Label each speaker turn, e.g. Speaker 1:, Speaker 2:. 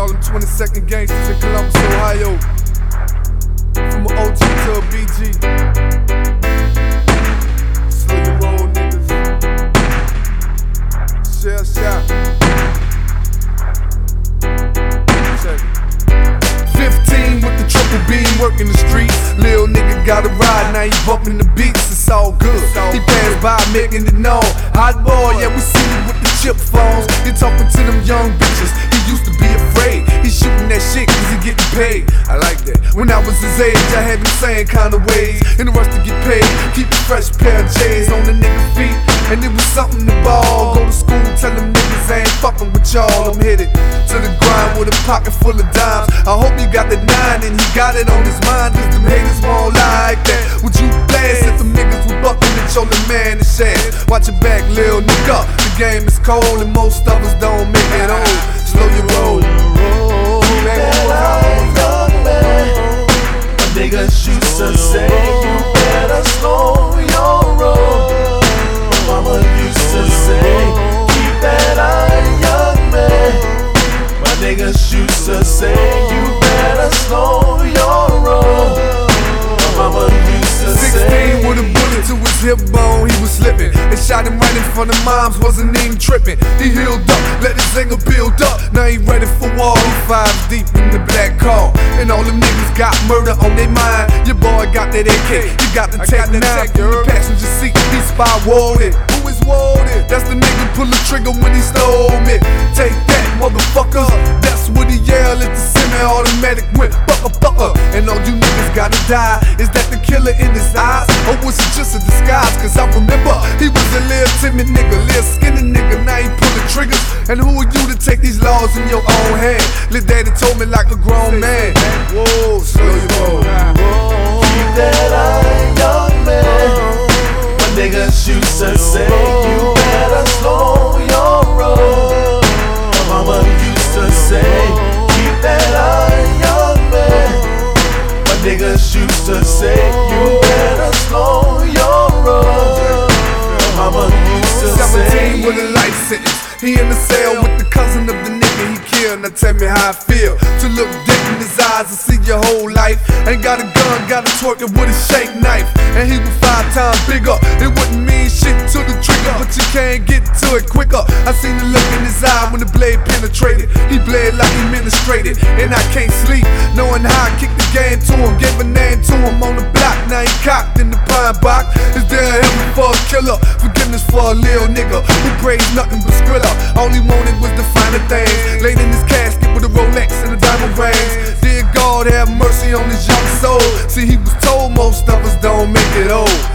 Speaker 1: all them 22nd gangsters in Columbus, Ohio. From an OG to a BG. Slow your roll, niggas. Shell shock. Check it. 15 with the triple beam, working the streets. Lil nigga got a ride, now he bumping the beats. It's all good. He passed by, making it known. Hot boy, yeah, we see you with the chip phones. He talking to them young bitches. He used to be afraid. He shooting that shit cause he getting paid. I like that. When I was his age, I had them saying kind of ways. In the rush to get paid, keep a fresh pair of J's on the nigga feet. And it was something to ball. Go to school, tell them niggas I ain't fucking with y'all. I'm headed to the grind with a pocket full of dimes. I hope you got the 9 and he got it on his mind. Cause them haters won't like that. Would you blast if them niggas were bucking at your little man and shaft? Watch your back, lil nigga. The game is cold and most of us don't make it old. Slow your roll.
Speaker 2: Niggas used to say you better slow your roll. Mama used to say keep that eye, young man. My niggas used to say you better slow your roll. Mama used to say
Speaker 1: 16 with a bullet to his hip bone, he was slipping. They shot him right in front of moms, wasn't even tripping. He healed up, let his anger build up. Now he ready for war, he 5 deep in the black car. And all them niggas got murder on their mind. Your boy got that AK, you got the tech now. Your passenger seat, he spy warded. Who is warded? That's the nigga pull the trigger when he stole me. Take that, motherfuckers. That's what he yell at the semi-automatic with fucker. And all you niggas gotta die. Is that the killer in his eyes? Or was it just a disguise? Cause I remember he was a little timid nigga, little skinny nigga. Now he pulling triggers. And who are you to take these laws in your own hand? Lil' daddy told me like a grown man. Whoa, slow your roll.
Speaker 2: keep that eye, young man. My niggas used to say you better slow your roll. My mama used to say keep that eye, young man. My niggas used to say you better slow your roll. My mama used to say
Speaker 1: 17 with a life sentence. He in the cell with the cousin of the nigga he killed. Now tell me how I feel to look dead in his eyes and see your whole life. Ain't got a gun, got to twerk it with a shake knife. And he was 5 times bigger. It wouldn't mean shit to the trigger, but you can't get to it quicker. I seen the look in his eye when the blade penetrated. He bled like he ministrated, and I can't sleep knowing how I kicked the game to him. Gave a name to him on the block. Now he cocked in the pine box. Is there a heaven for a killer? Forgiveness for a little nigga who prays nothing but Skrilla. All he wanted was the finer things. Laid in his casket with a Rolex and a diamond rings. Dear God, have mercy on his young soul. See, he was told most of us don't make it old.